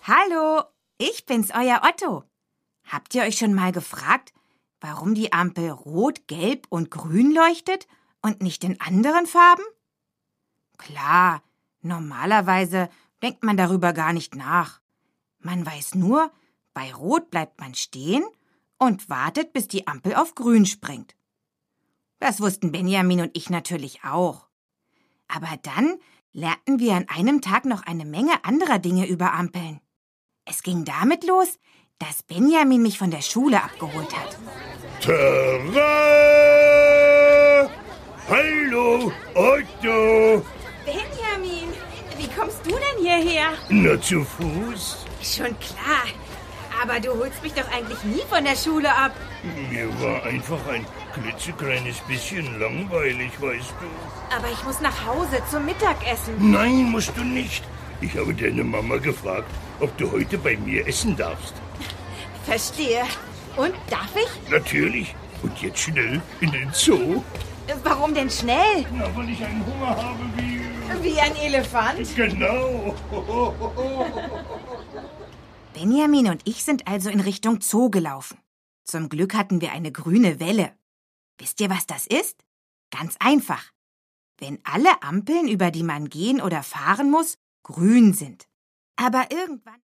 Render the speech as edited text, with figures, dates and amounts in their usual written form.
Hallo, ich bin's, euer Otto. Habt ihr euch schon mal gefragt, warum die Ampel rot, gelb und grün leuchtet und nicht in anderen Farben? Klar, normalerweise denkt man darüber gar nicht nach. Man weiß nur, bei Rot bleibt man stehen und wartet, bis die Ampel auf grün springt. Das wussten Benjamin und ich natürlich auch. Aber dann lernten wir an einem Tag noch eine Menge anderer Dinge über Ampeln. Es ging damit los, dass Benjamin mich von der Schule abgeholt hat. Tada! Hallo, Otto! Benjamin, wie kommst du denn hierher? Na, zu Fuß? Schon klar, aber du holst mich doch eigentlich nie von der Schule ab. Mir war einfach ein klitzekleines bisschen langweilig, weißt du. Aber ich muss nach Hause zum Mittagessen. Nein, musst du nicht. Ich habe deine Mama gefragt, ob du heute bei mir essen darfst. Verstehe. Und darf ich? Natürlich. Und jetzt schnell in den Zoo. Warum denn schnell? Na, weil ich einen Hunger habe wie... Wie ein Elefant? Genau. Benjamin und ich sind also in Richtung Zoo gelaufen. Zum Glück hatten wir eine grüne Welle. Wisst ihr, was das ist? Ganz einfach. Wenn alle Ampeln, über die man gehen oder fahren muss, grün sind. Aber irgendwann...